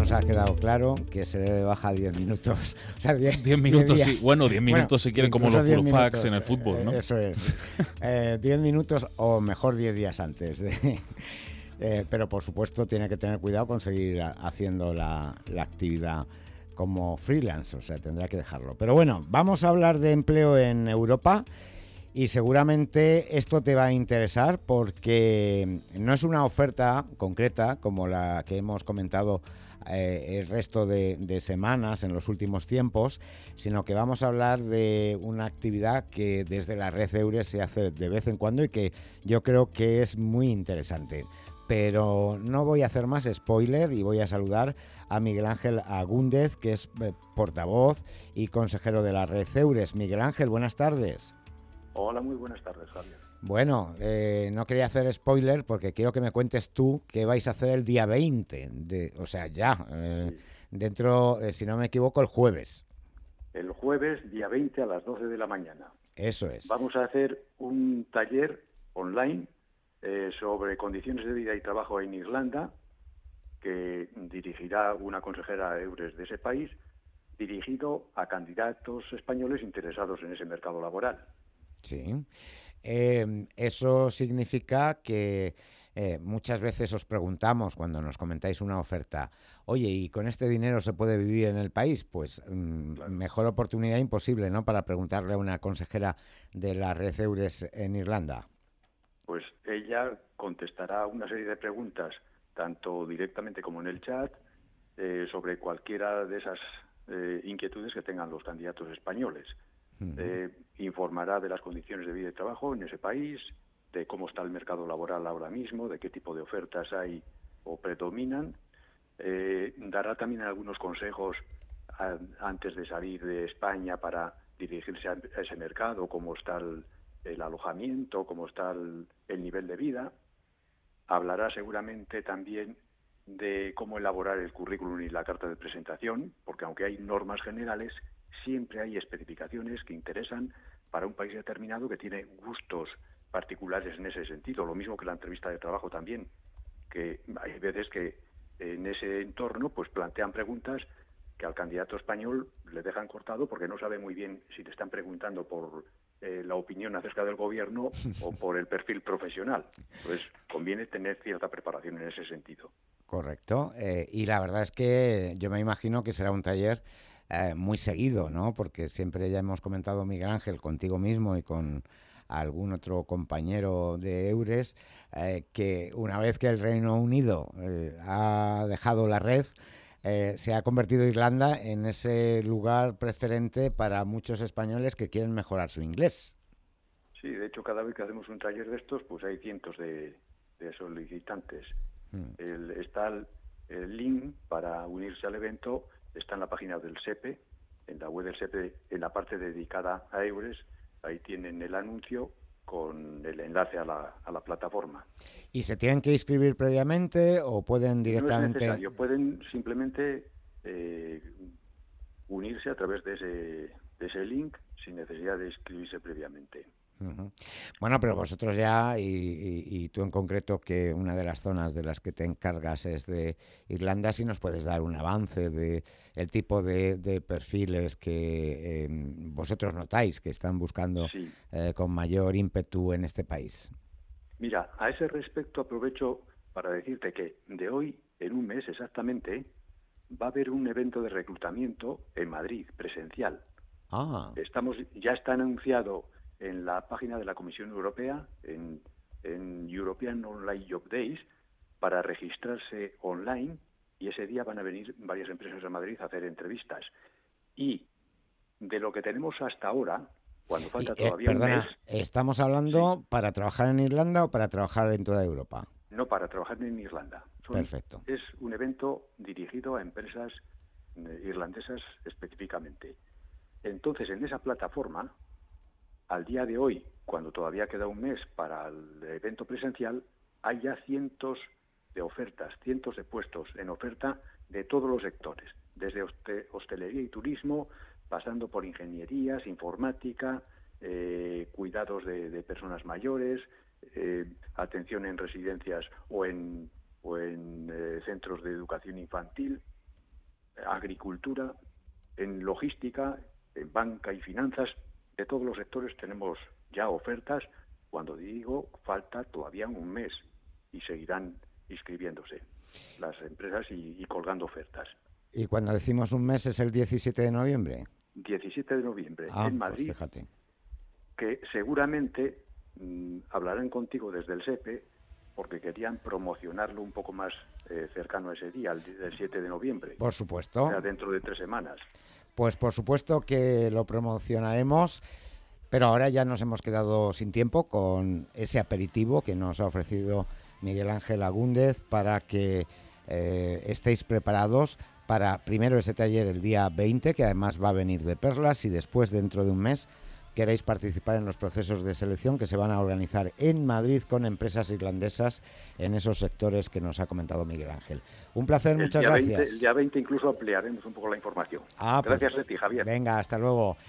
nos ha quedado claro que se dé de baja 10 minutos. O sea, 10 minutos, días. sí. Bueno, 10 minutos si quieren, como los full-facts en el fútbol, ¿no? Eso es. 10 minutos o mejor 10 días antes. Pero por supuesto tiene que tener cuidado con seguir haciendo la actividad como freelance, o sea, tendrá que dejarlo. Pero bueno, vamos a hablar de empleo en Europa. Y seguramente esto te va a interesar porque no es una oferta concreta como la que hemos comentado el resto de semanas en los últimos tiempos, sino que vamos a hablar de una actividad que desde la red EURES se hace de vez en cuando y que yo creo que es muy interesante. Pero no voy a hacer más spoiler y voy a saludar a Miguel Ángel Agúndez, que es portavoz y consejero de la red EURES. Miguel Ángel, buenas tardes. Hola, muy buenas tardes, Javier. Bueno, no quería hacer spoiler porque quiero que me cuentes tú qué vais a hacer el día 20, o sea, ya, Sí. dentro, si no me equivoco, el jueves. El jueves, día 20 a las 12 de la mañana. Eso es. Vamos a hacer un taller online sobre condiciones de vida y trabajo en Irlanda, que dirigirá una consejera EURES de ese país, dirigido a candidatos españoles interesados en ese mercado laboral. Sí. Eso significa que muchas veces os preguntamos cuando nos comentáis una oferta, oye, ¿y con este dinero se puede vivir en el país? Pues Claro. mejor oportunidad imposible, ¿no? Para preguntarle a una consejera de la red EURES en Irlanda. Pues ella contestará una serie de preguntas, tanto directamente como en el chat, sobre cualquiera de esas inquietudes que tengan los candidatos españoles. Informará de las condiciones de vida y trabajo en ese país, de cómo está el mercado laboral ahora mismo, de qué tipo de ofertas hay o predominan. Dará también algunos consejos antes de salir de España para dirigirse a ese mercado, cómo está el alojamiento, cómo está el nivel de vida. Hablará seguramente también de cómo elaborar el currículum y la carta de presentación, porque aunque hay normas generales, siempre hay especificaciones que interesan para un país determinado que tiene gustos particulares en ese sentido. Lo mismo que la entrevista de trabajo también, que hay veces que en ese entorno pues plantean preguntas que al candidato español le dejan cortado porque no sabe muy bien si le están preguntando por la opinión acerca del gobierno o por el perfil profesional. Entonces, conviene tener cierta preparación en ese sentido. Correcto. Y la verdad es que yo me imagino que será un taller muy seguido, ¿no? Porque siempre ya hemos comentado, Miguel Ángel, contigo mismo y con algún otro compañero de EURES, que una vez que el Reino Unido ha dejado la red, se ha convertido Irlanda en ese lugar preferente para muchos españoles que quieren mejorar su inglés. Sí, de hecho, cada vez que hacemos un taller de estos, pues hay cientos de solicitantes. Está el link para unirse al evento, está en la página del SEPE, en la web del SEPE, en la parte dedicada a EURES, ahí tienen el anuncio con el enlace a la plataforma. ¿Y se tienen que inscribir previamente o pueden No es directamente...? necesario, pueden simplemente unirse a través de ese link sin necesidad de inscribirse previamente. Uh-huh. Bueno, pero vosotros ya, y tú en concreto, que una de las zonas de las que te encargas es de Irlanda, si nos puedes dar un avance de el tipo de perfiles que vosotros notáis que están buscando Sí. con mayor ímpetu en este país. Mira, a ese respecto aprovecho para decirte que de hoy, en un mes exactamente, va a haber un evento de reclutamiento en Madrid, presencial. Ah, Ya está anunciado en la página de la Comisión Europea, en European Online Job Days, para registrarse online, y ese día van a venir varias empresas a Madrid a hacer entrevistas. Y de lo que tenemos hasta ahora, cuando falta todavía un perdona, mes... ¿estamos Sí, hablando para trabajar en Irlanda o para trabajar en toda Europa? no, para trabajar en Irlanda. Perfecto. Es un evento dirigido a empresas irlandesas específicamente. Entonces, en esa plataforma, al día de hoy, cuando todavía queda un mes para el evento presencial, hay ya cientos de ofertas, cientos de puestos en oferta de todos los sectores, desde hostelería y turismo, pasando por ingenierías, informática, cuidados de personas mayores, atención en residencias o en centros de educación infantil. agricultura, en logística, en banca y finanzas, de todos los sectores tenemos ya ofertas. Cuando digo falta todavía un mes y seguirán inscribiéndose las empresas y colgando ofertas. Y cuando decimos un mes es el 17 de noviembre. 17 de noviembre en Madrid, pues fíjate. Que seguramente hablarán contigo desde el SEPE porque querían promocionarlo un poco más cercano a ese día, el 7 de noviembre. Por supuesto. O sea, dentro de 3 semanas. Pues por supuesto que lo promocionaremos, pero ahora ya nos hemos quedado sin tiempo con ese aperitivo que nos ha ofrecido Miguel Ángel Agúndez para que estéis preparados para primero ese taller el día 20, que además va a venir de perlas, y después, dentro de un mes, queréis participar en los procesos de selección que se van a organizar en Madrid con empresas irlandesas en esos sectores que nos ha comentado Miguel Ángel. Un placer, muchas gracias. El día 20 incluso ampliaremos un poco la información. Gracias, Leti, Javier. Venga, hasta luego.